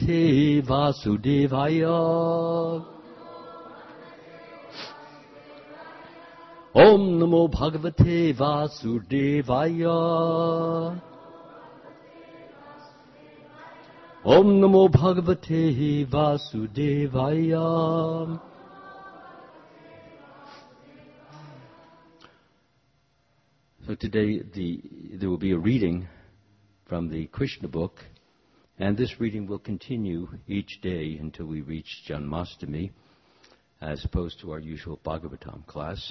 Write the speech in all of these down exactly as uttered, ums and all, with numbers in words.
Bhagavate Vasudevaya. Om Namo Bhagavate Vasudevaya. Om Namo Bhagavate Vasudevaya. So today the, there will be a reading from the Krishna book, and this reading will continue each day until we reach Janmashtami, as opposed to our usual Bhagavatam class.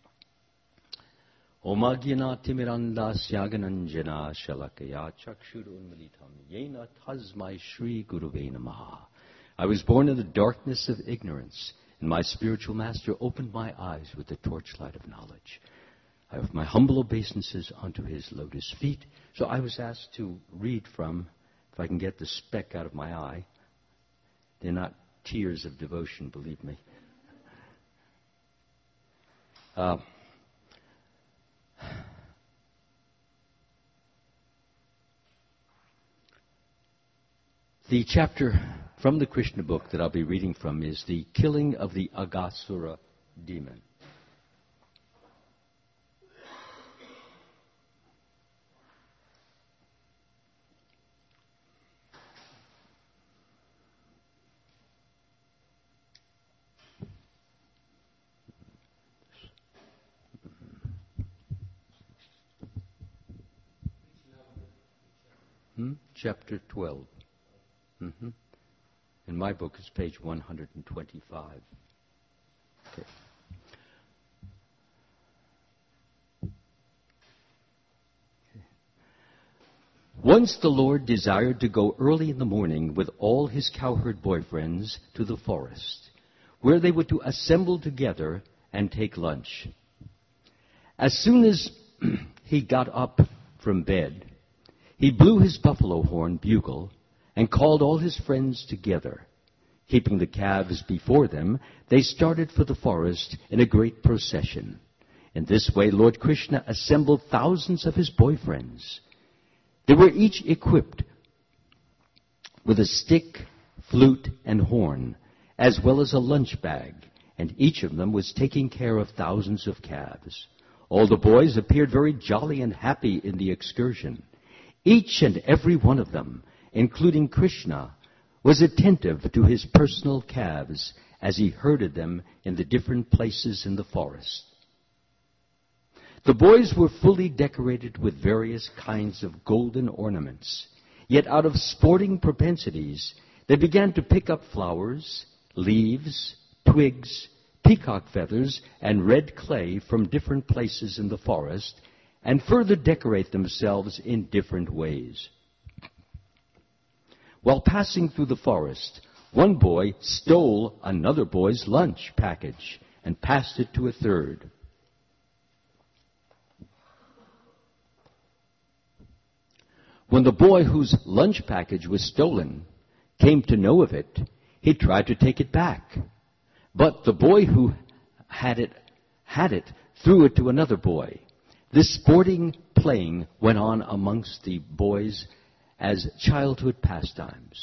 Om Agyana Timiranda Syagananjana Shalakaya Chakshurunmalitam Yena Tasmai Shri Guruve Namaha. I was born in the darkness of ignorance, and my spiritual master opened my eyes with the torchlight of knowledge. I have my humble obeisances unto his lotus feet. So I was asked to read from, if I can get the speck out of my eye. They're not tears of devotion, believe me. Uh, the chapter from the Krishna book that I'll be reading from is the killing of the Aghasura demon. Hmm? Chapter twelve. Mm-hmm. In my book, it's page one hundred twenty-five. Okay. Okay. Once the Lord desired to go early in the morning with all his cowherd boyfriends to the forest, where they were to assemble together and take lunch. As soon as he got up from bed, he blew his buffalo horn bugle and called all his friends together. Keeping the calves before them, they started for the forest in a great procession. In this way, Lord Krishna assembled thousands of his boyfriends. They were each equipped with a stick, flute, and horn, as well as a lunch bag, and each of them was taking care of thousands of calves. All the boys appeared very jolly and happy in the excursion. Each and every one of them, including Krishna, was attentive to his personal calves as he herded them in the different places in the forest. The boys were fully decorated with various kinds of golden ornaments, yet out of sporting propensities, they began to pick up flowers, leaves, twigs, peacock feathers, and red clay from different places in the forest, and further decorate themselves in different ways. While passing through the forest, one boy stole another boy's lunch package and passed it to a third. When the boy whose lunch package was stolen came to know of it, he tried to take it back. But the boy who had it, had it threw it to another boy. This sporting playing went on amongst the boys as childhood pastimes.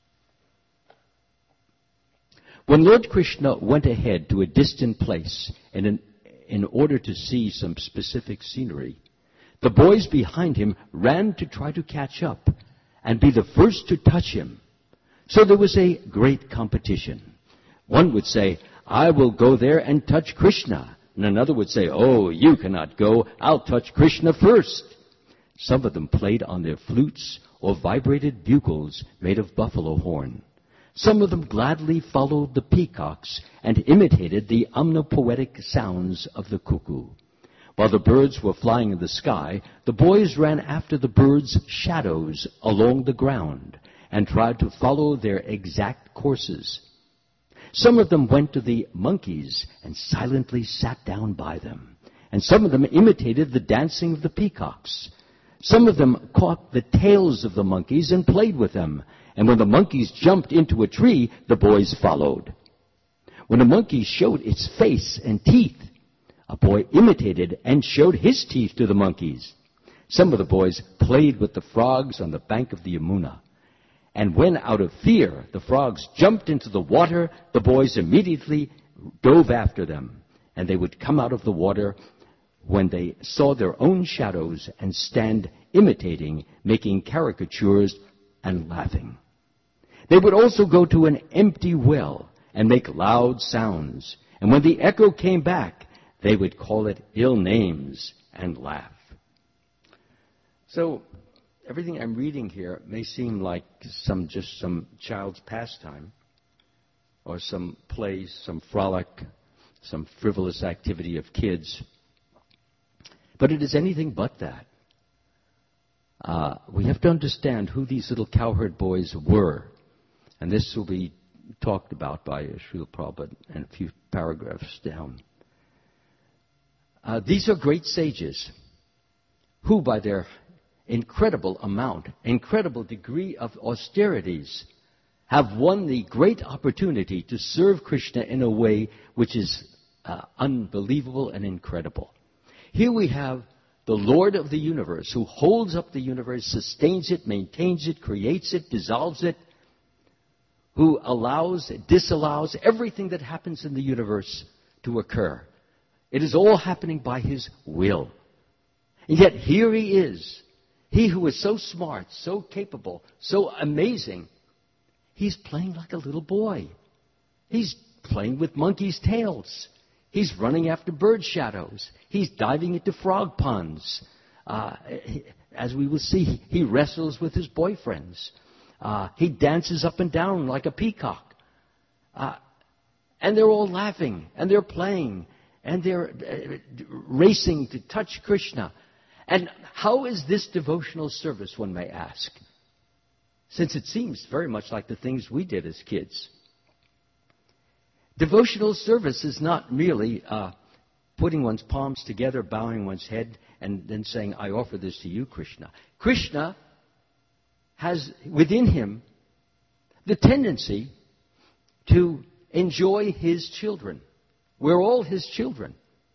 When Lord Krishna went ahead to a distant place in, an, in order to see some specific scenery, the boys behind him ran to try to catch up and be the first to touch him. So there was a great competition. One would say, "I will go there and touch Krishna." And another would say, "Oh, you cannot go. I'll touch Krishna first." Some of them played on their flutes or vibrated bugles made of buffalo horn. Some of them gladly followed the peacocks and imitated the omnipoetic sounds of the cuckoo. While the birds were flying in the sky, the boys ran after the birds' shadows along the ground and tried to follow their exact courses. Some of them went to the monkeys and silently sat down by them. And some of them imitated the dancing of the peacocks. Some of them caught the tails of the monkeys and played with them. And when the monkeys jumped into a tree, the boys followed. When a monkey showed its face and teeth, a boy imitated and showed his teeth to the monkeys. Some of the boys played with the frogs on the bank of the Yamuna. And when out of fear the frogs jumped into the water, the boys immediately dove after them. And they would come out of the water when they saw their own shadows and stand imitating, making caricatures and laughing. They would also go to an empty well and make loud sounds. And when the echo came back, they would call it ill names and laugh. So everything I'm reading here may seem like some just some child's pastime or some play, some frolic, some frivolous activity of kids. But it is anything but that. Uh, we have to understand who these little cowherd boys were. And this will be talked about by Srila Prabhupada in a few paragraphs down. Uh, these are great sages who, by their incredible amount, incredible degree of austerities, have won the great opportunity to serve Krishna in a way which is uh, unbelievable and incredible. Here we have the Lord of the universe who holds up the universe, sustains it, maintains it, creates it, dissolves it, who allows, disallows everything that happens in the universe to occur. It is all happening by His will. And yet here He is, He who is so smart, so capable, so amazing. He's playing like a little boy. He's playing with monkeys' tails. He's running after bird shadows. He's diving into frog ponds. Uh, as we will see, he wrestles with his boyfriends. Uh, he dances up and down like a peacock. Uh, and they're all laughing, and they're playing, and they're uh, racing to touch Krishna. And how is this devotional service, one may ask? Since it seems very much like the things we did as kids. Devotional service is not merely uh, putting one's palms together, bowing one's head, and then saying, I offer this to you, Krishna. Krishna has within him the tendency to enjoy his children. We're all his children.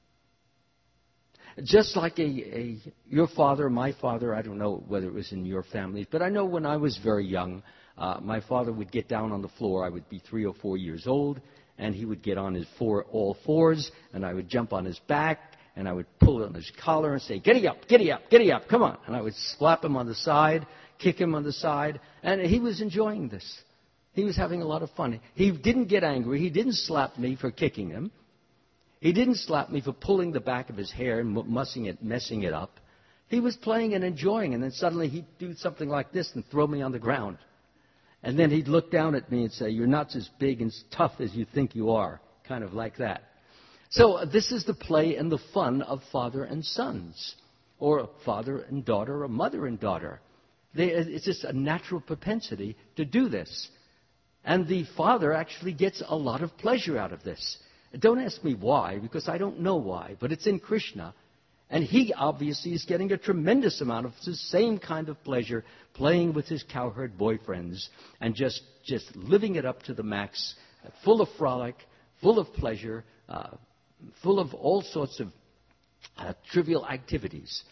Just like a, a your father, my father, I don't know whether it was in your family, but I know when I was very young, uh, my father would get down on the floor. I would be three or four years old, and he would get on his four, all fours, and I would jump on his back, and I would pull on his collar and say, "Giddy up, giddy up, giddy up, come on!" And I would slap him on the side, kick him on the side, and he was enjoying this. He was having a lot of fun. He didn't get angry. He didn't slap me for kicking him. He didn't slap me for pulling the back of his hair and mussing it, messing it up. He was playing and enjoying, and then suddenly he'd do something like this and throw me on the ground. And then he'd look down at me and say, "You're not as big and tough as you think you are," kind of like that. So uh, this is the play and the fun of father and sons, or father and daughter, or mother and daughter. They, it's just a natural propensity to do this. And the father actually gets a lot of pleasure out of this. Don't ask me why, because I don't know why, but it's in Krishna. And he obviously is getting a tremendous amount of the same kind of pleasure playing with his cowherd boyfriends and just, just living it up to the max, full of frolic, full of pleasure, uh, full of all sorts of uh, trivial activities.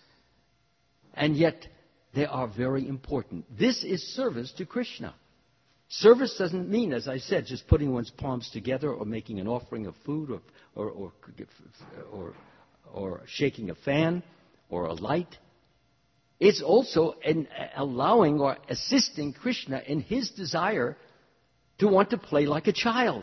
And yet, they are very important. This is service to Krishna. Service doesn't mean, as I said, just putting one's palms together or making an offering of food or, or, or, or, or shaking a fan or a light. It's also an allowing or assisting Krishna in his desire to want to play like a child.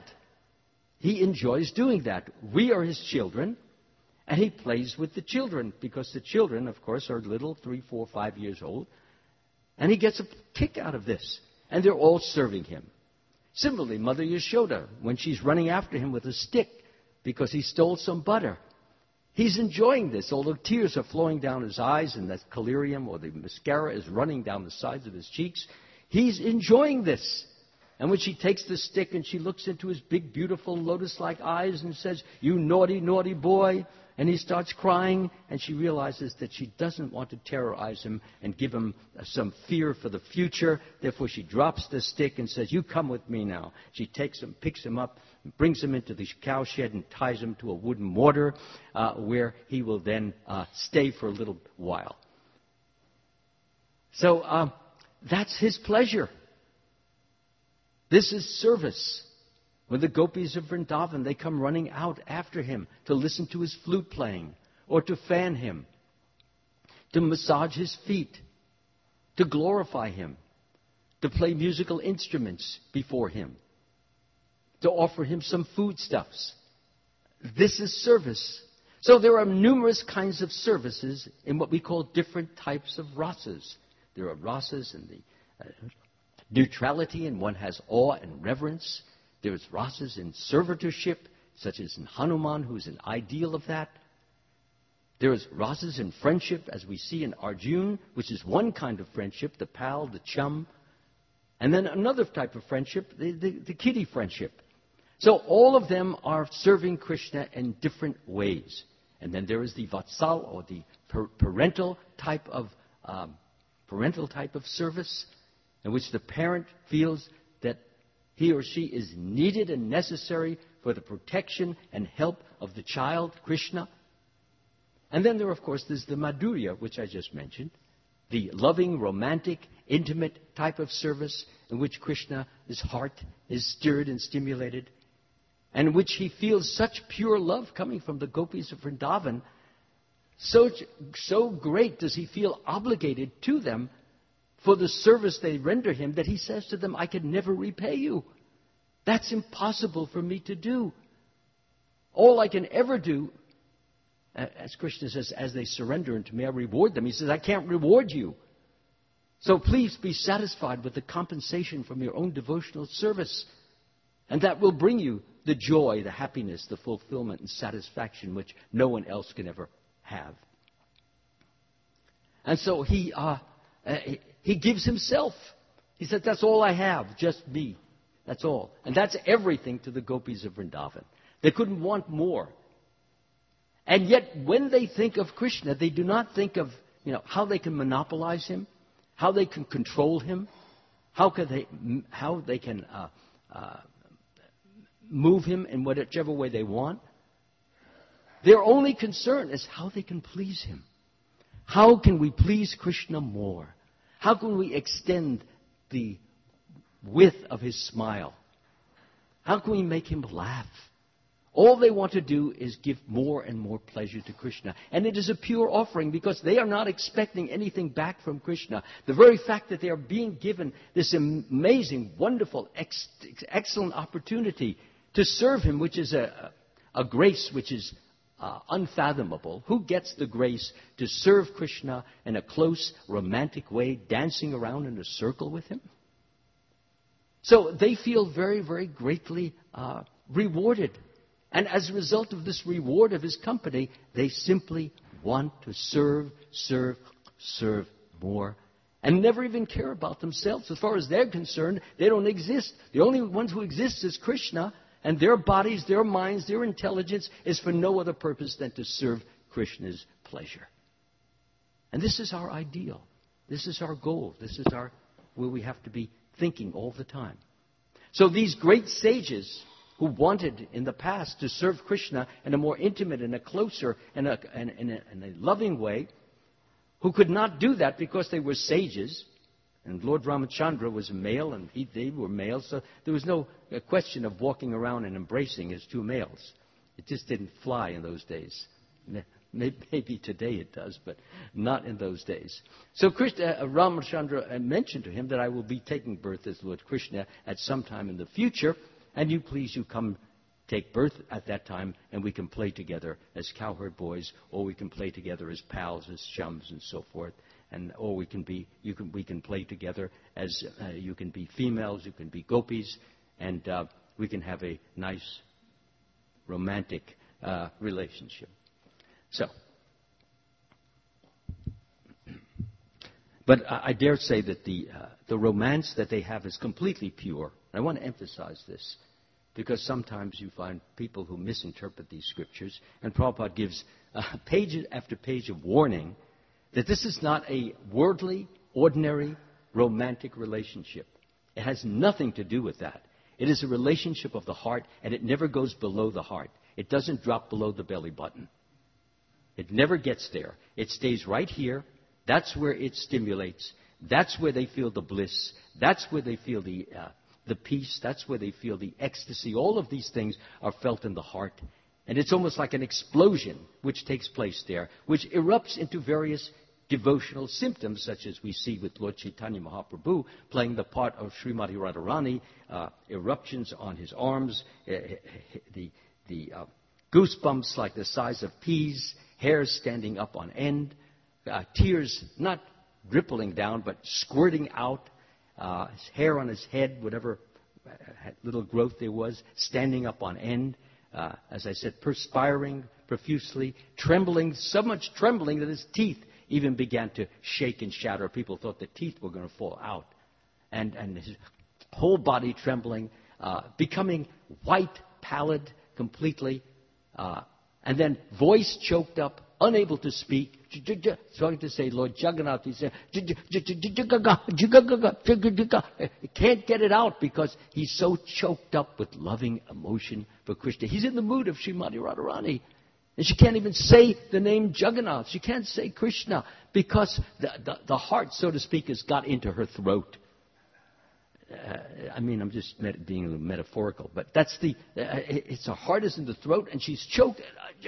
He enjoys doing that. We are his children, and he plays with the children because the children, of course, are little, three, four, five years old, and he gets a kick out of this. And they're all serving him. Similarly, Mother Yashoda, when she's running after him with a stick because he stole some butter, he's enjoying this. Although tears are flowing down his eyes and that collyrium or the mascara is running down the sides of his cheeks, he's enjoying this. And when she takes the stick and she looks into his big, beautiful, lotus-like eyes and says, "You naughty, naughty boy," and he starts crying, and she realizes that she doesn't want to terrorize him and give him some fear for the future. Therefore, she drops the stick and says, "You come with me now." She takes him, picks him up, brings him into the cow shed and ties him to a wooden mortar uh, where he will then uh, stay for a little while. So uh, that's his pleasure. This is service. When the gopis of Vrindavan, they come running out after him to listen to his flute playing, or to fan him, to massage his feet, to glorify him, to play musical instruments before him, to offer him some foodstuffs. This is service. So there are numerous kinds of services in what we call different types of rasas. There are rasas in the uh, neutrality, and one has awe and reverence. There's rasas in servitorship, such as in Hanuman, who's an ideal of that. There's rasas in friendship, as we see in Arjuna, which is one kind of friendship, the pal, the chum. And then another type of friendship, the, the, the kiddie friendship. So all of them are serving Krishna in different ways. And then there is the vatsal, or the per- parental type of um, parental type of service, in which the parent feels that he or she is needed and necessary for the protection and help of the child, Krishna. And then there, of course, there's the madhurya, which I just mentioned, the loving, romantic, intimate type of service in which Krishna's heart is stirred and stimulated, and in which he feels such pure love coming from the gopis of Vrindavan. So, so great does he feel obligated to them for the service they render him, that he says to them, I can never repay you. That's impossible for me to do. All I can ever do, as Krishna says, as they surrender unto me, I reward them. He says, I can't reward you. So please be satisfied with the compensation from your own devotional service. And that will bring you the joy, the happiness, the fulfillment and satisfaction which no one else can ever have. And so he, uh, uh, he gives himself. He said, that's all I have, just me. That's all. And that's everything to the gopis of Vrindavan. They couldn't want more. And yet, when they think of Krishna, they do not think of, you know, how they can monopolize him, how they can control him, how can they, how they can uh, uh, move him in whichever way they want. Their only concern is how they can please him. How can we please Krishna more? How can we extend the width of his smile? How can we make him laugh? All they want to do is give more and more pleasure to Krishna. And it is a pure offering because they are not expecting anything back from Krishna. The very fact that they are being given this amazing, wonderful, ex- excellent opportunity to serve him, which is a, a grace which is uh, unfathomable. Who gets the grace to serve Krishna in a close, romantic way, dancing around in a circle with him? So they feel very, very greatly uh, rewarded. And as a result of this reward of his company, they simply want to serve, serve, serve more, and never even care about themselves. As far as they're concerned, they don't exist. The only ones who exist is Krishna, and their bodies, their minds, their intelligence is for no other purpose than to serve Krishna's pleasure. And this is our ideal. This is our goal. This is our where we have to be thinking all the time. So these great sages who wanted in the past to serve Krishna in a more intimate and a closer and a, and, and a, and a loving way, who could not do that because they were sages, and Lord Ramachandra was a male and he, they were males, so there was no uh, question of walking around and embracing as two males. It just didn't fly in those days. Maybe today it does, but not in those days. So Krishna, uh, Ramachandra mentioned to him that I will be taking birth as Lord Krishna at some time in the future, and you please, you come take birth at that time, and we can play together as cowherd boys, or we can play together as pals, as chums, and so forth. And or we can be, you can, we can play together as uh, you can be females, you can be gopis, and uh, we can have a nice, romantic uh, relationship. So, but I, I dare say that the uh, the romance that they have is completely pure. I want to emphasize this, because sometimes you find people who misinterpret these scriptures, and Prabhupada gives uh, page after page of warning that this is not a worldly, ordinary, romantic relationship. It has nothing to do with that. It is a relationship of the heart, and it never goes below the heart. It doesn't drop below the belly button. It never gets there. It stays right here. That's where it stimulates. That's where they feel the bliss. That's where they feel the uh, the peace. That's where they feel the ecstasy. All of these things are felt in the heart. And it's almost like an explosion which takes place there, which erupts into various devotional symptoms, such as we see with Lord Chaitanya Mahaprabhu playing the part of Srimati Radharani, uh, eruptions on his arms, uh, the, the uh, goosebumps like the size of peas, hair standing up on end, uh, tears not rippling down but squirting out, uh, his hair on his head, whatever little growth there was, standing up on end. Uh, as I said, perspiring profusely, trembling, so much trembling that his teeth even began to shake and shatter. People thought the teeth were going to fall out. And, and his whole body trembling, uh, becoming white, pallid completely, uh, and then voice choked up, unable to speak, starting to say, Lord Jagannath, he said, he can't get it out because he's so choked up with loving emotion for Krishna. He's in the mood of Srimati Radharani. And she can't even say the name Jagannath. She can't say Krishna because the, the, the heart, so to speak, has got into her throat. Uh, I mean, I'm just met, being a little metaphorical, but that's the, uh, it's her heart is in the throat and she's choked.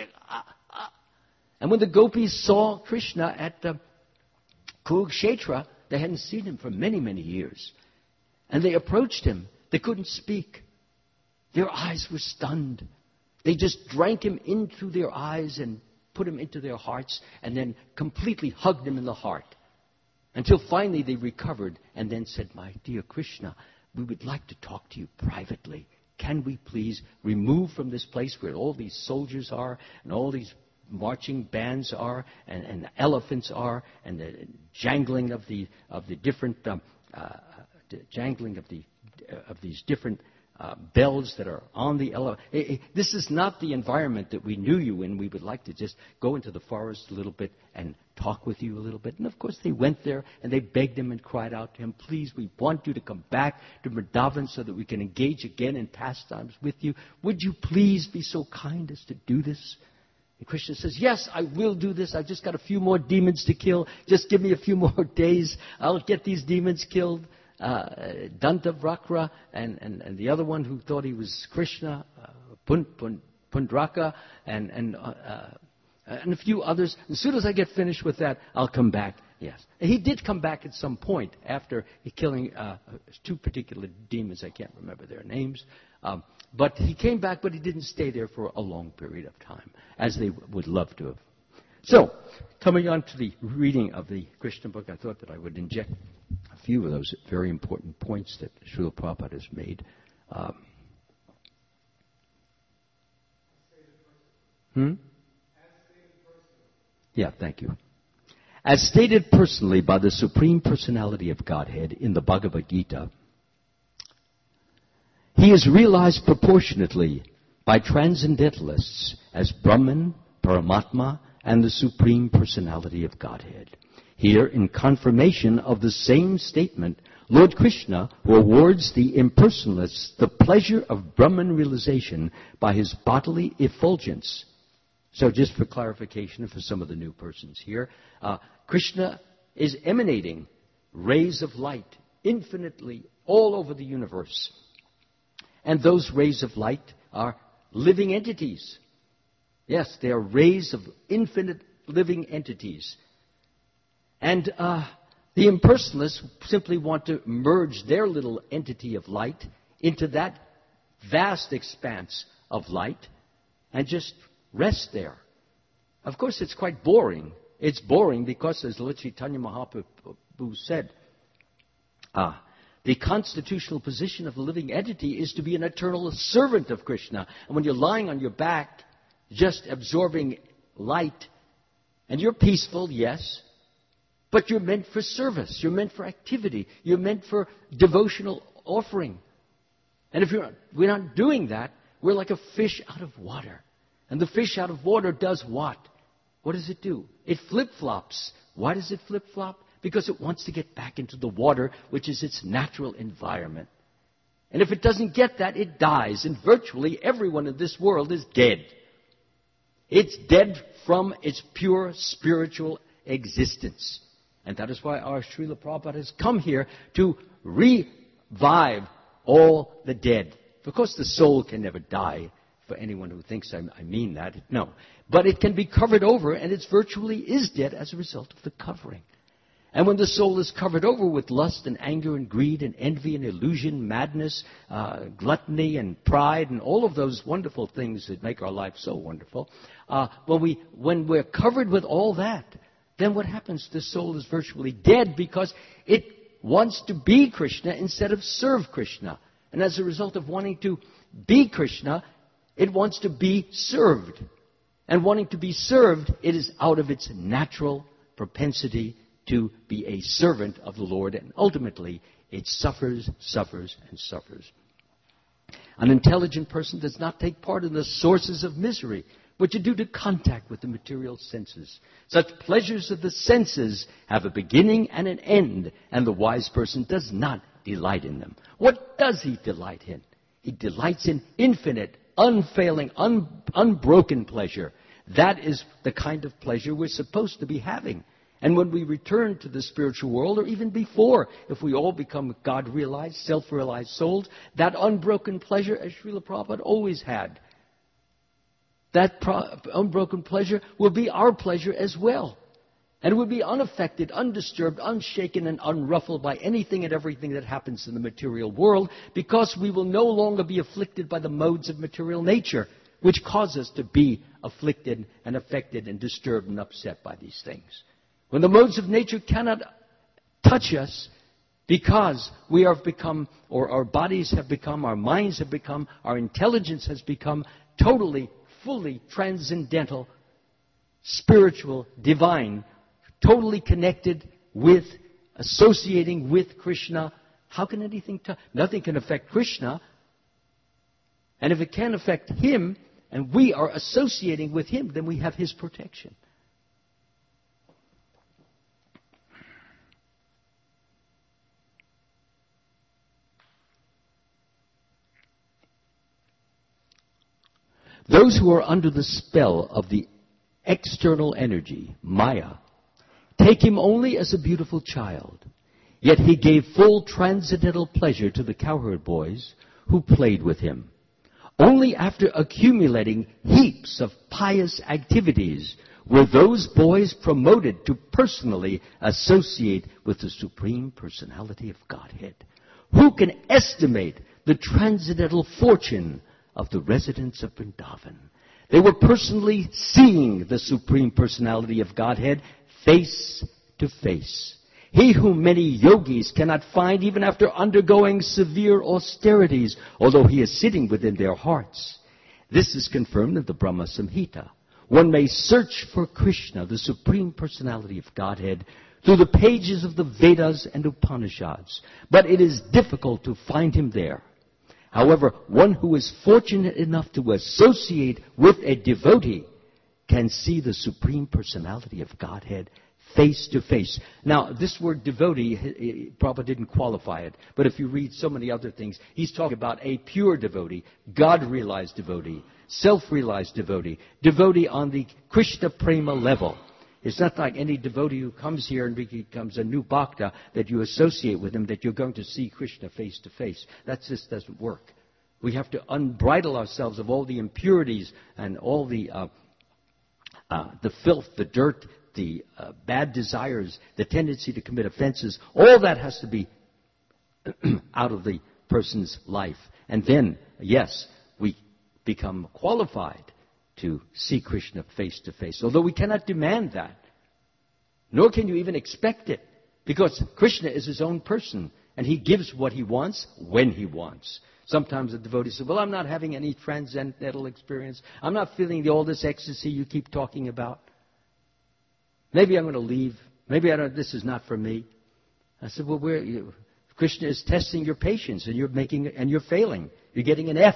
And when the gopis saw Krishna at uh, Kurukshetra, they hadn't seen him for many, many years. And they approached him. They couldn't speak. Their eyes were stunned. They just drank him in through their eyes and put him into their hearts and then completely hugged him in the heart. Until finally they recovered and then said, my dear Krishna, we would like to talk to you privately. Can we please remove from this place where all these soldiers are and all these marching bands are and, and the elephants are and the jangling of the of the different um, uh, the jangling of the uh, of these different uh, bells that are on the elephant. This is not the environment that we knew you in. We would like to just go into the forest a little bit and talk with you a little bit. And of course they went there and they begged him and cried out to him, please, we want you to come back to Vrindavan so that we can engage again in pastimes with you. Would you please be so kind as to do this? And Krishna says, yes, I will do this. I've just got a few more demons to kill. Just give me a few more days. I'll get these demons killed. Uh, Dantavrakra and, and, and the other one who thought he was Krishna, uh, Pund, Pund, Pundraka, and, and, uh, uh, and a few others. As soon as I get finished with that, I'll come back. Yes. And he did come back at some point after killing uh, two particular demons. I can't remember their names. Um, but he came back, but he didn't stay there for a long period of time, as they w- would love to have. So, coming on to the reading of the Krishna book, I thought that I would inject a few of those very important points that Srila Prabhupada has made. Um, hmm? Yeah, thank you. As stated personally by the Supreme Personality of Godhead in the Bhagavad Gita, he is realized proportionately by transcendentalists as Brahman, Paramatma, and the Supreme Personality of Godhead. Here, in confirmation of the same statement, Lord Krishna, who awards the impersonalists the pleasure of Brahman realization by his bodily effulgence. So just for clarification for some of the new persons here, uh, Krishna is emanating rays of light infinitely all over the universe. And those rays of light are living entities. Yes, they are rays of infinite living entities. And uh, the impersonalists simply want to merge their little entity of light into that vast expanse of light and just rest there. Of course, it's quite boring. It's boring because, as Lord Chaitanya Mahaprabhu said, ah, the constitutional position of the living entity is to be an eternal servant of Krishna. And when you're lying on your back, just absorbing light, and you're peaceful, yes, but you're meant for service. You're meant for activity. You're meant for devotional offering. And if you're not, we're not doing that, we're like a fish out of water. And the fish out of water does what? What does it do? It flip-flops. Why does it flip-flop? Because it wants to get back into the water, which is its natural environment. And if it doesn't get that, it dies. And virtually everyone in this world is dead. It's dead from its pure spiritual existence. And that is why our Srila Prabhupada has come here to revive all the dead. Of course, the soul can never die, for anyone who thinks I, I mean that. No. But it can be covered over, and it virtually is dead as a result of the covering. And when the soul is covered over with lust and anger and greed and envy and illusion, madness, uh, gluttony and pride and all of those wonderful things that make our life so wonderful, uh, when, we, when we're covered with all that, then what happens? The soul is virtually dead because it wants to be Krishna instead of serve Krishna. And as a result of wanting to be Krishna, it wants to be served. And wanting to be served, it is out of its natural propensity to be a servant of the Lord, and ultimately it suffers, suffers, and suffers. An intelligent person does not take part in the sources of misery, which are due to contact with the material senses. Such pleasures of the senses have a beginning and an end, and the wise person does not delight in them. What does he delight in? He delights in infinite, unfailing, un- unbroken pleasure. That is the kind of pleasure we're supposed to be having. And when we return to the spiritual world, or even before, if we all become God-realized, self-realized souls, that unbroken pleasure, as Srila Prabhupada always had, that pro- unbroken pleasure will be our pleasure as well. And it will be unaffected, undisturbed, unshaken, and unruffled by anything and everything that happens in the material world, because we will no longer be afflicted by the modes of material nature, which cause us to be afflicted and affected and disturbed and upset by these things. When the modes of nature cannot touch us because we have become, or our bodies have become, our minds have become, our intelligence has become totally, fully transcendental, spiritual, divine, totally connected with, associating with Krishna. How can anything touch? Nothing can affect Krishna. And if it can affect Him, and we are associating with Him, then we have His protection. Those who are under the spell of the external energy, Maya, take him only as a beautiful child. Yet he gave full transcendental pleasure to the cowherd boys who played with him. Only after accumulating heaps of pious activities were those boys promoted to personally associate with the Supreme Personality of Godhead. Who can estimate the transcendental fortune of the residents of Vrindavan? They were personally seeing the Supreme Personality of Godhead face to face. He whom many yogis cannot find even after undergoing severe austerities, although he is sitting within their hearts. This is confirmed in the Brahma Samhita. One may search for Krishna, the Supreme Personality of Godhead, through the pages of the Vedas and Upanishads, but it is difficult to find him there. However, one who is fortunate enough to associate with a devotee can see the Supreme Personality of Godhead face to face. Now, this word devotee, Prabhupada didn't qualify it, but if you read so many other things, he's talking about a pure devotee, God-realized devotee, self-realized devotee, devotee on the Krishna Prema level. It's not like any devotee who comes here and becomes a new bhakta that you associate with him, that you're going to see Krishna face to face. That just doesn't work. We have to unbridle ourselves of all the impurities and all the uh, uh, the filth, the dirt, the uh, bad desires, the tendency to commit offenses. All that has to be out of the person's life. And then, yes, we become qualified to see Krishna face to face. Although we cannot demand that, nor can you even expect it, because Krishna is his own person, and he gives what he wants when he wants. Sometimes the devotee says, well, I'm not having any transcendental experience. I'm not feeling all this ecstasy you keep talking about. Maybe I'm going to leave. Maybe I don't, this is not for me. I said, well, where you, Krishna is testing your patience, and you're making, and you're failing. You're getting an F.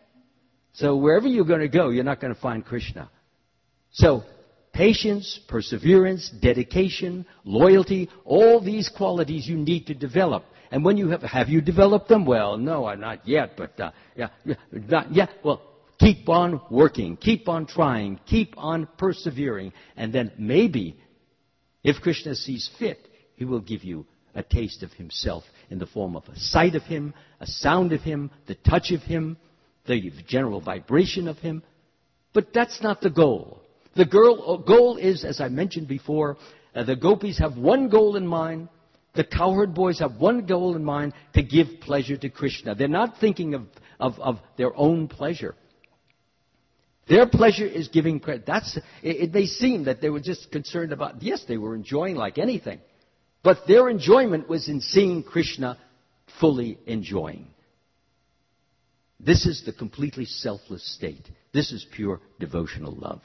So wherever you're going to go, you're not going to find Krishna. So patience, perseverance, dedication, loyalty, all these qualities you need to develop. And when you have, have you developed them? Well, no, I'm not yet, but uh, yeah, not yet. Well, keep on working, keep on trying, keep on persevering, and then maybe, if Krishna sees fit, he will give you a taste of himself in the form of a sight of him, a sound of him, the touch of him, the general vibration of him. But that's not the goal. The girl, goal is, as I mentioned before, uh, the gopis have one goal in mind. The cowherd boys have one goal in mind, to give pleasure to Krishna. They're not thinking of, of, of their own pleasure. Their pleasure is giving credit. That's, it, it may seem that they were just concerned about, yes, they were enjoying like anything. But their enjoyment was in seeing Krishna fully enjoying. This is the completely selfless state. This is pure devotional love.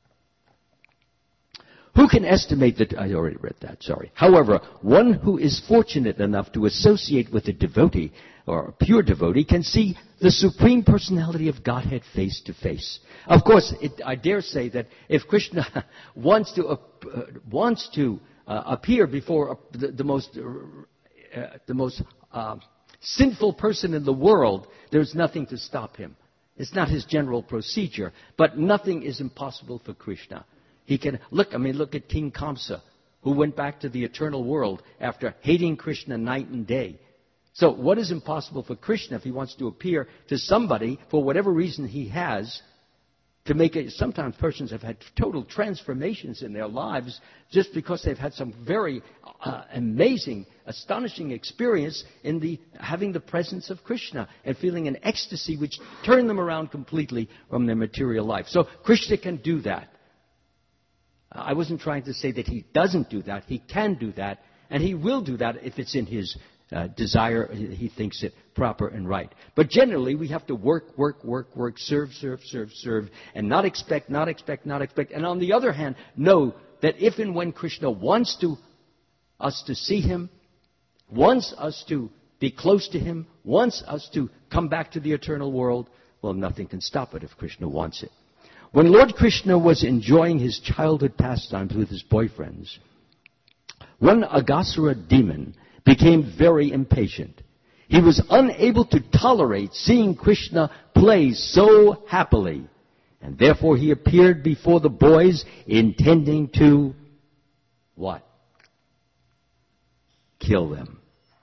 Who can estimate that? I already read that, sorry. However, one who is fortunate enough to associate with a devotee, or a pure devotee, can see the Supreme Personality of Godhead face to face. Of course, it, I dare say that if Krishna wants to, uh, wants to uh, appear before uh, the, the most, uh, the most uh, sinful person in the world, there's nothing to stop him. It's not his general procedure, but nothing is impossible for Krishna. He can, look, I mean, look at King Kamsa, who went back to the eternal world after hating Krishna night and day. So what is impossible for Krishna if he wants to appear to somebody, for whatever reason he has, to make it? Sometimes persons have had total transformations in their lives just because they've had some very uh, amazing, astonishing experience in the having the presence of Krishna and feeling an ecstasy which turned them around completely from their material life. So Krishna can do that. I wasn't trying to say that he doesn't do that. He can do that, and he will do that if it's in his uh, desire, he thinks it proper and right. But generally, we have to work, work, work, work, serve, serve, serve, serve, and not expect, not expect, not expect. And on the other hand, know that if and when Krishna wants to us to see him, wants us to be close to him, wants us to come back to the eternal world, well, nothing can stop it if Krishna wants it. When Lord Krishna was enjoying his childhood pastimes with his boyfriends, one Aghasura demon became very impatient. He was unable to tolerate seeing Krishna play so happily, and therefore he appeared before the boys intending to, what? Kill them.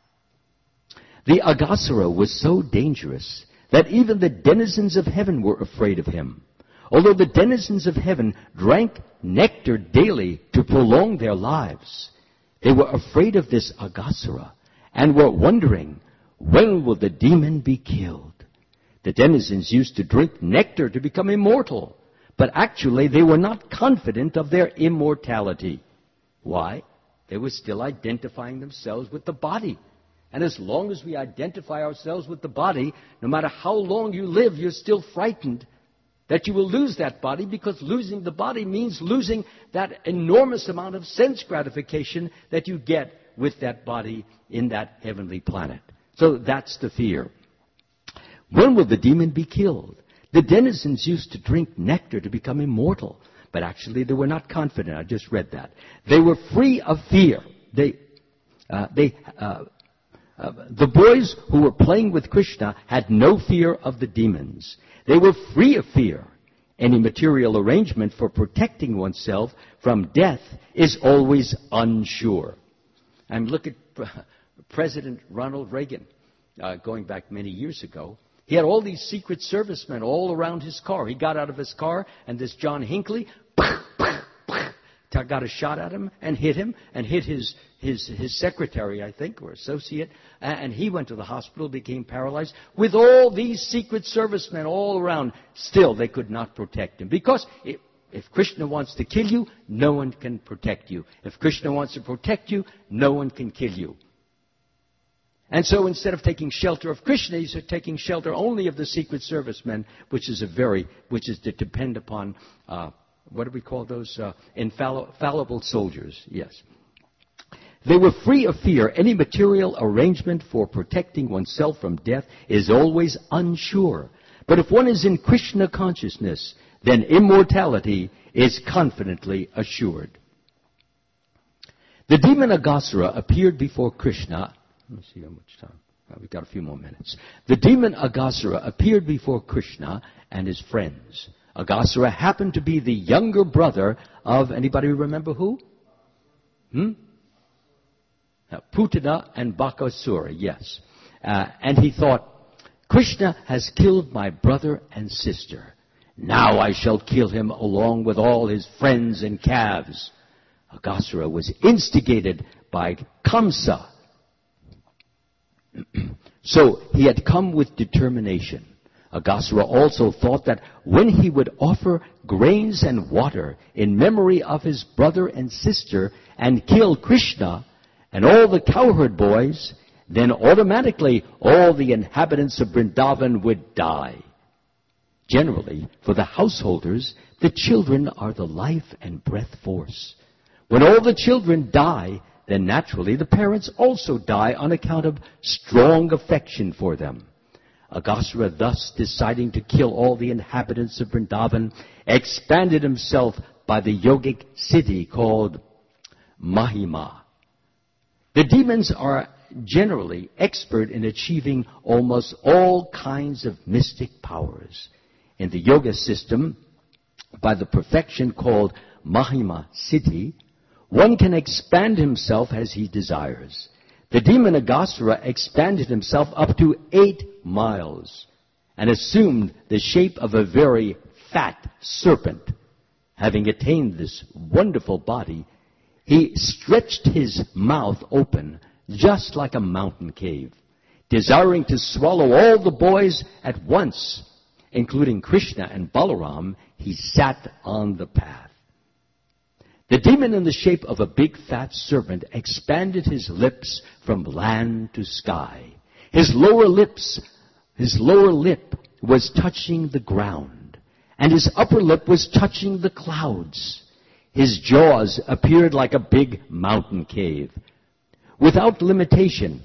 The Aghasura was so dangerous that even the denizens of heaven were afraid of him. Although the denizens of heaven drank nectar daily to prolong their lives, they were afraid of this Aghasura and were wondering, when will the demon be killed? The denizens used to drink nectar to become immortal, but actually they were not confident of their immortality. Why? They were still identifying themselves with the body. And as long as we identify ourselves with the body, no matter how long you live, you're still frightened that you will lose that body, because losing the body means losing that enormous amount of sense gratification that you get with that body in that heavenly planet. So that's the fear. When will the demon be killed? The denizens used to drink nectar to become immortal, but actually they were not confident. I just read that. They were free of fear. They, uh, they, uh, uh, the boys who were playing with Krishna had no fear of the demons. They were free of fear. Any material arrangement for protecting oneself from death is always unsure. And look at President Ronald Reagan, uh, going back many years ago. He had all these Secret Servicemen all around his car. He got out of his car, and this John Hinckley got a shot at him and hit him and hit his, his, his secretary, I think, or associate. And he went to the hospital, became paralyzed. With all these Secret Servicemen all around, still they could not protect him. Because if, if Krishna wants to kill you, no one can protect you. If Krishna wants to protect you, no one can kill you. And so instead of taking shelter of Krishna, he's taking shelter only of the Secret Servicemen, which is a very, which is to depend upon, uh, what do we call those? Uh, infallible, infallible soldiers, yes. They were free of fear. Any material arrangement for protecting oneself from death is always unsure. But if one is in Krishna consciousness, then immortality is confidently assured. The demon Aghasura appeared before Krishna. Let me see how much time. Oh, we've got a few more minutes. The demon Aghasura appeared before Krishna and his friends. Aghasura happened to be the younger brother of, anybody remember who? Hmm? uh, Putana and Bakasura, yes. Uh, and he thought, Krishna has killed my brother and sister. Now I shall kill him along with all his friends and calves. Aghasura was instigated by Kamsa. So he had come with determination. Aghasura also thought that when he would offer grains and water in memory of his brother and sister and kill Krishna and all the cowherd boys, then automatically all the inhabitants of Vrindavan would die. Generally, for the householders, the children are the life and breath force. When all the children die, then naturally the parents also die on account of strong affection for them. Aghasura, thus deciding to kill all the inhabitants of Vrindavan, expanded himself by the yogic city called Mahima. The demons are generally expert in achieving almost all kinds of mystic powers. In the yoga system, by the perfection called Mahima Siddhi, one can expand himself as he desires. The demon Aghasura expanded himself up to eight miles and assumed the shape of a very fat serpent. Having attained this wonderful body, he stretched his mouth open just like a mountain cave, desiring to swallow all the boys at once, including Krishna and Balaram. He sat on the path. The demon in the shape of a big fat serpent expanded his lips from land to sky. His lower lips, his lower lip was touching the ground, and his upper lip was touching the clouds. His jaws appeared like a big mountain cave, without limitation,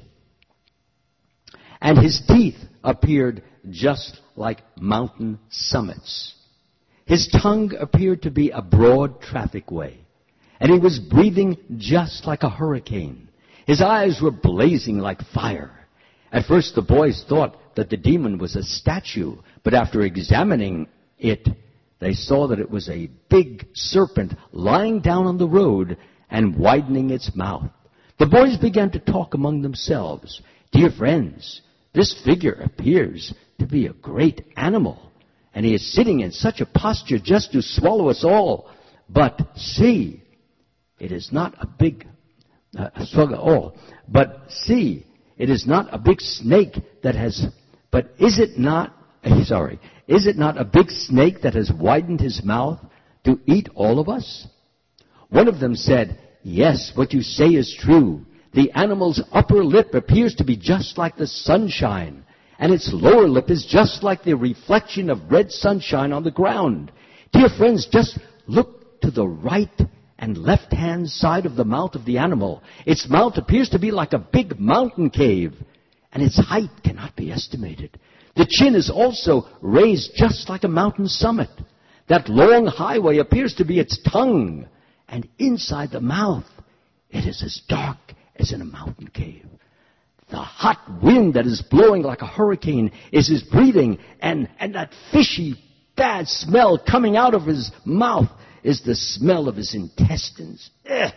and his teeth appeared just like mountain summits. His tongue appeared to be a broad traffic way, and he was breathing just like a hurricane. His eyes were blazing like fire. At first the boys thought that the demon was a statue, but after examining it, they saw that it was a big serpent lying down on the road and widening its mouth. The boys began to talk among themselves. Dear friends, this figure appears to be a great animal, and he is sitting in such a posture just to swallow us all. But see, it is not a big, uh, oh, but see, it is not a big snake that has, but is it not, sorry, is it not a big snake that has widened his mouth to eat all of us? One of them said, yes, what you say is true. The animal's upper lip appears to be just like the sunshine, and its lower lip is just like the reflection of red sunshine on the ground. Dear friends, just look to the right and left-hand side of the mouth of the animal. Its mouth appears to be like a big mountain cave, and its height cannot be estimated. The chin is also raised just like a mountain summit. That long highway appears to be its tongue, and inside the mouth, it is as dark as in a mountain cave. The hot wind that is blowing like a hurricane is his breathing, and, and that fishy, bad smell coming out of his mouth is the smell of his intestines. Ugh.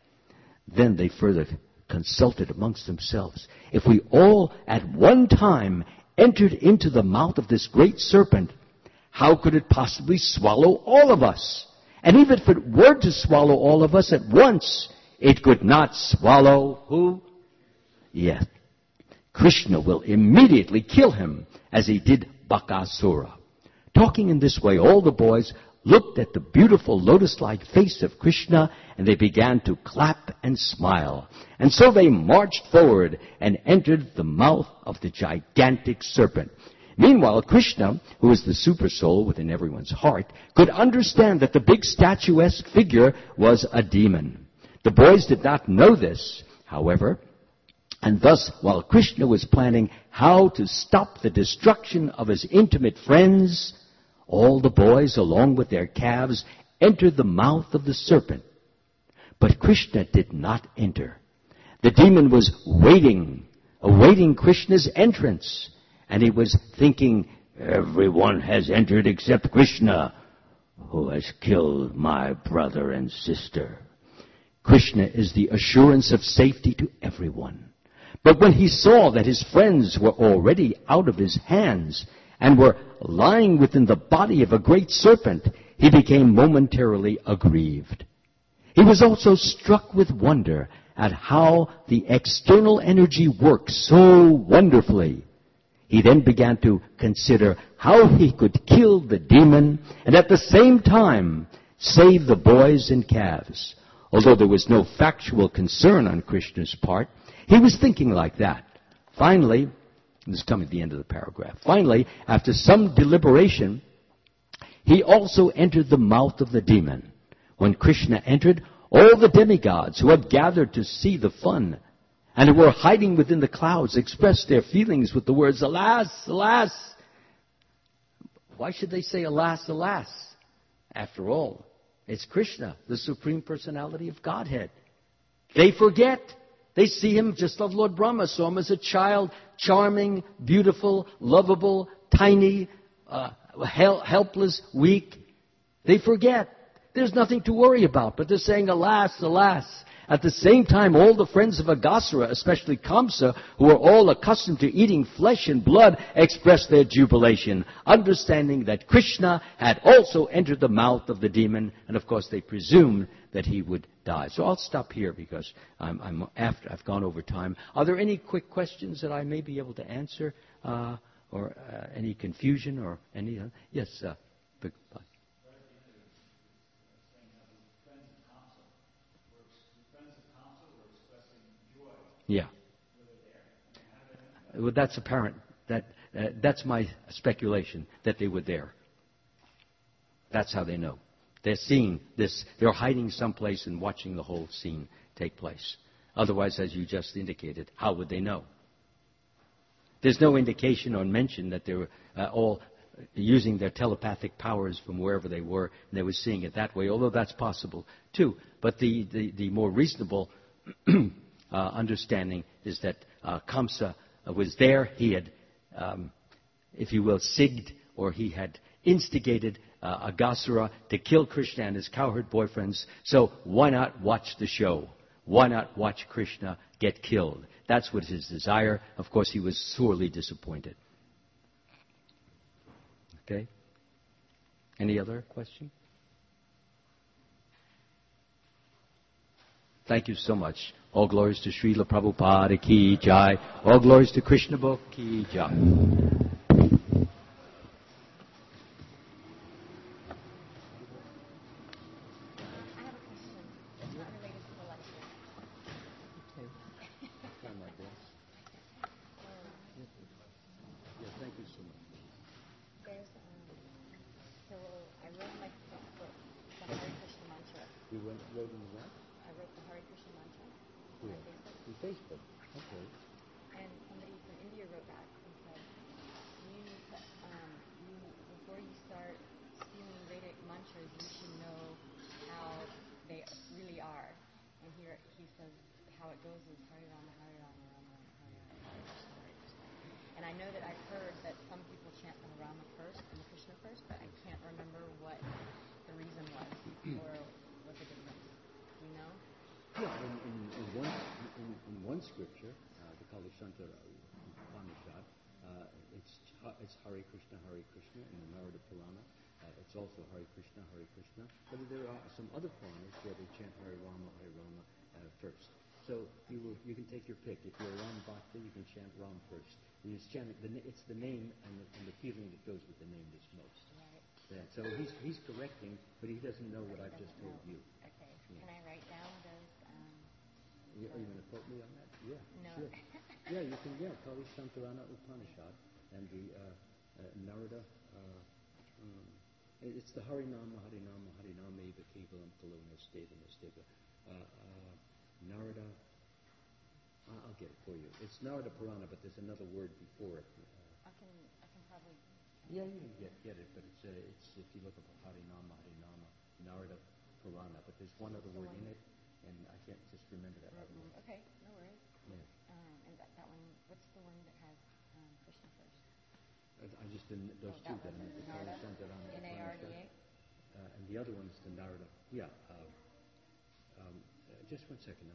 Then they further consulted amongst themselves. If we all at one time entered into the mouth of this great serpent, how could it possibly swallow all of us? And even if it were to swallow all of us at once, it could not swallow who? Yes. Krishna will immediately kill him, as he did Bakasura. Talking in this way, all the boys looked at the beautiful lotus-like face of Krishna, and they began to clap and smile. And so they marched forward and entered the mouth of the gigantic serpent. Meanwhile, Krishna, who is the super soul within everyone's heart, could understand that the big statuesque figure was a demon. The boys did not know this, however, and thus, while Krishna was planning how to stop the destruction of his intimate friends, all the boys, along with their calves, entered the mouth of the serpent. But Krishna did not enter. The demon was waiting, awaiting Krishna's entrance. And he was thinking, everyone has entered except Krishna, who has killed my brother and sister. Krishna is the assurance of safety to everyone. But when he saw that his friends were already out of his hands and were lying within the body of a great serpent, he became momentarily aggrieved. He was also struck with wonder at how the external energy works so wonderfully. He then began to consider how he could kill the demon and at the same time save the boys and calves. Although there was no factual concern on Krishna's part, he was thinking like that. Finally, this is coming at the end of the paragraph, finally, after some deliberation, he also entered the mouth of the demon. When Krishna entered, all the demigods who had gathered to see the fun and who were hiding within the clouds expressed their feelings with the words, "Alas, alas." Why should they say alas, alas? After all, it's Krishna, the Supreme Personality of Godhead. They forget. They see him just like Lord Brahma saw him as a child, charming, beautiful, lovable, tiny, uh, hel- helpless, weak. They forget. There's nothing to worry about, but they're saying, alas, alas. At the same time, all the friends of Aghasura, especially Kamsa, who were all accustomed to eating flesh and blood, expressed their jubilation, understanding that Krishna had also entered the mouth of the demon, and of course they presumed that he would die. So I'll stop here because I'm, I'm after I've gone over time. Are there any quick questions that I may be able to answer, uh, or uh, any confusion or any? Uh, yes, uh, big, uh, yeah. Well, that's apparent. That uh, that's my speculation that they were there. That's how they know. They're seeing this. They're hiding someplace and watching the whole scene take place. Otherwise, as you just indicated, how would they know? There's no indication or mention that they were uh, all using their telepathic powers from wherever they were, and they were seeing it that way, although that's possible too. But the, the, the more reasonable uh, understanding is that uh, Kamsa uh, was there. He had, um, if you will, sigged, or he had instigated uh, Aghasura to kill Krishna and his cowherd boyfriends. So why not watch the show? Why not watch Krishna get killed? That's what his desire. Of course, he was sorely disappointed. Okay? Any other question? Thank you so much. All glories to Srila Prabhupada ki jai. All glories to Krishna Book ki jai. You went, wrote in what? I wrote the Hare Krishna mantra Who? on Facebook. On Facebook. Okay. And somebody from India wrote back and said, you need to, um, you, before you start spewing Vedic mantras, you should know how they really are. And here he says how it goes is Hare Rama, Hare Rama, Rama Rama, Hare Hare, Hare Krishna, Hare Krishna. And I know that I've heard that some people chant the Rama first and the Krishna first, but I can't remember what the reason was or what the difference. Do you know? Yeah, in, in, in, one, in, in one scripture, uh, the Kali Shantara Upanishad, uh, it's, it's Hare Krishna, Hare Krishna. In the Narada Purana, uh, it's also Hare Krishna, Hare Krishna. But there are some other Puranas where they chant Hare Rama, Hare Rama uh, first. So you will, you can take your pick. If you're Ram Bhakta, you can chant Ram first. You just chant it, the, it's the name and the, and the feeling that goes with the name that's most. Right. Yeah, so he's, he's correcting, but he doesn't know what I've just told you. Okay. Yeah. Can I write down those? Um, You, are you going to quote me on that? Yeah, no. sure. Yeah, you can, yeah, Kali Shantarana Upanishad and the uh, uh, Narada, uh, um, it's the Harinama, Harinama, Harinama Eva Kevalam Kaluna Steva Nasteva. Uh, uh, Narada, uh, I'll get it for you. It's Narada Purana, but there's another word before it. Uh, I can, I can probably. yeah, you can get, get it, but it's, uh, it's if you look up Harinama, Harinama, Narada Purana, but there's one other word in it. And I can't just remember that right now. Okay, no worries. Yeah. Um, and that, that one, what's the one that has um, Krishna first? I, I just didn't, those Oh, two, that that was the it. Kali Narada, Shantarana N A R D A? Upanishad. Uh, and the other one's the Narada. Yeah. Uh, um, just one second.